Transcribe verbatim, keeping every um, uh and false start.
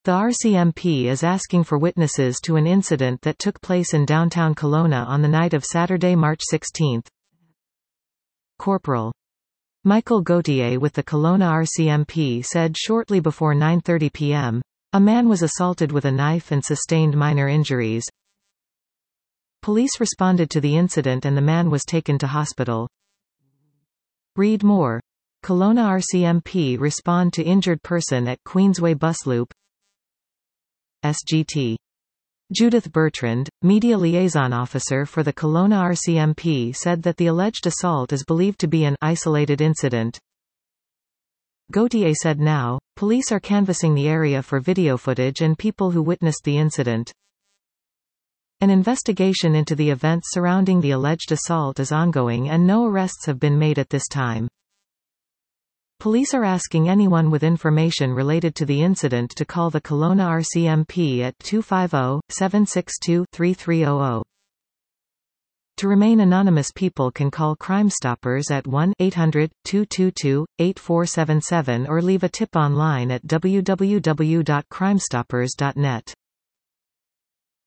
The R C M P is asking for witnesses to an incident that took place in downtown Kelowna on the night of Saturday, March sixteenth. Corporal Michael Gauthier with the Kelowna R C M P said shortly before nine thirty p m, a man was assaulted with a knife and sustained minor injuries. Police responded to the incident and the man was taken to hospital. Read more. Kelowna R C M P respond to injured person at Queensway bus loop. S G T. Judith Bertrand, Media Liaison Officer for the Kelowna R C M P, said that the alleged assault is believed to be an isolated incident. Gauthier said now, police are canvassing the area for video footage and people who witnessed the incident. An investigation into the events surrounding the alleged assault is ongoing and no arrests have been made at this time. Police are asking anyone with information related to the incident to call the Kelowna R C M P at two five zero, seven six two, three three zero zero. To remain anonymous, people can call Crime Stoppers at one eight hundred, two two two, eight four seven seven or leave a tip online at w w w dot crime stoppers dot net.